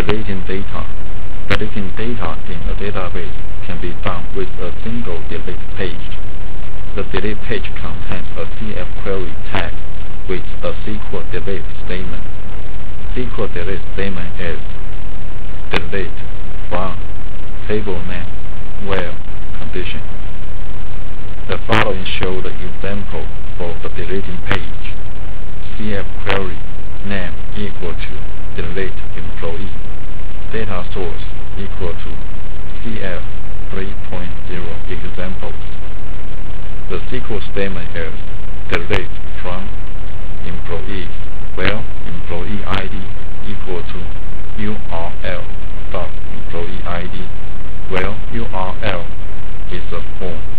Deleting data. Deleting data in a database can be done with a single delete page. The delete page contains a CF query tag with a SQL delete statement. SQL delete statement is delete from table name where condition. The following show the example for the deleting page. CF query name equal to delete employee. Data source equal to CF 3.0 examples. The SQL statement is delete from employees where employee ID equal to URL dot employee ID where URL is a form.